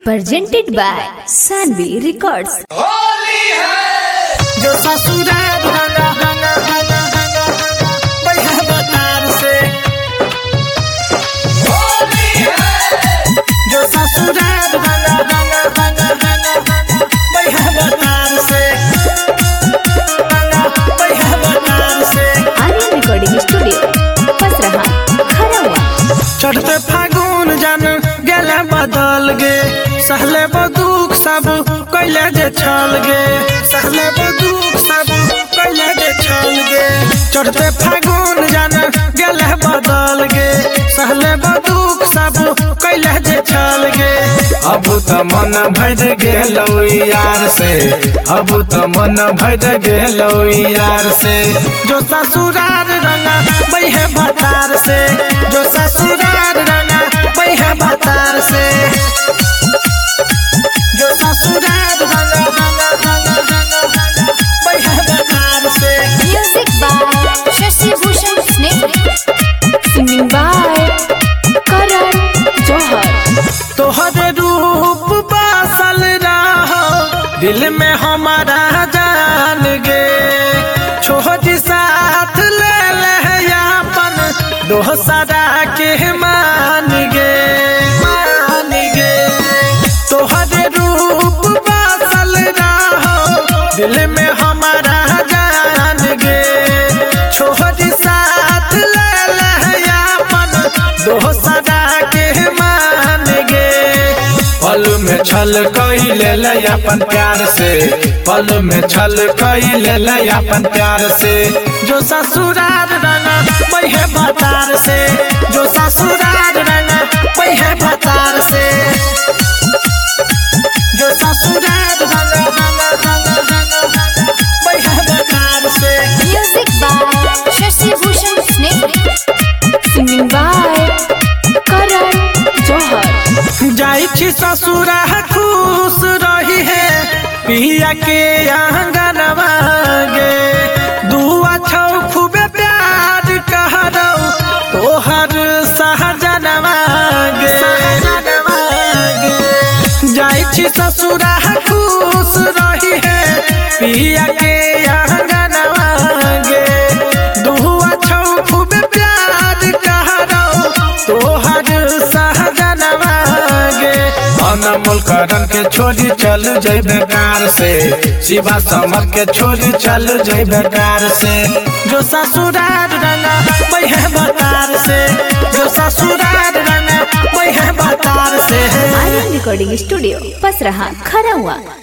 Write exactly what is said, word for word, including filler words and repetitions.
presented by Sanvi Records। Holi है जो ससुराल रंगा रंगा रंगा रंगा बढ़िया बतार से। होली है जो ससुराल रंगा रंगा रंगा रंगा बढ़िया बतार से रंगा बढ़िया बतार से। आर्यन रिकॉर्डिंग स्टूडियो पसरहा खरवा। चढ़ते फागुन जान गेले बदल गे सहले बदुख सब कैले जे छल गे सहले बदुख सब कैले जे छल गे। चढ़ते फागुन जान गेले बदल गे सहले बदुख सब कैले जे छल गे। अब त मन भर गेलौ यार से अब त मन भर गेलौ यार से। जो ससुराल रंगा बैहे बतार से जो ससुराल रंगा बैहे बतार से। जो ससुराल रंगा रंगा रंगा रंगा बैहे बतार से। म्यूजिक बाय शशि भूषण स्नेह, सिंगिंग बाय करण जौहर। तोहरे रूप बसल रहो दिल में हमारा जान गे। छोटी साथ ले ले यापन दोसरा के मान गे मान गे। तोहरे रूप बसल रहो दिल में हमारा जान गे। छोटी साथ ले ले यापन दोसरा के मान गे। पल में छल कैले ले अपन प्यार से पल में छल कैले ले अपन प्यार से। जो ससुराल रंगा बैहे बतार से जो ससुराल रंगा बैहे बतार से। जो ससुराल रंगा रंगा रंगा रंगा बैहे बतार से। म्यूजिक बाय शशि भूषण स्नेह, सिंगिंग बाय करण जौहर। जाई छी ससुरा खुश रही है पिया के आंगनवा गे। दुआ छौ खूबे प्यार कहरौ तोहर सहजनवा गे। जाई छी ससुरा खुश रही है पिया के आंगनवा गे। दुआ छौ खूबे प्यार कहरौ तोहर सहजनवा गे। अनमोल करण के छोड़ी चल जई बेकार से शिवा समर के छोड़ी चल जई बेकार से। जो ससुराल रंगा बैहे बतार से जो ससुराल रंगा बैहे बतार से। आर्यन रिकॉर्डिंग स्टूडियो पसरहा खरवा।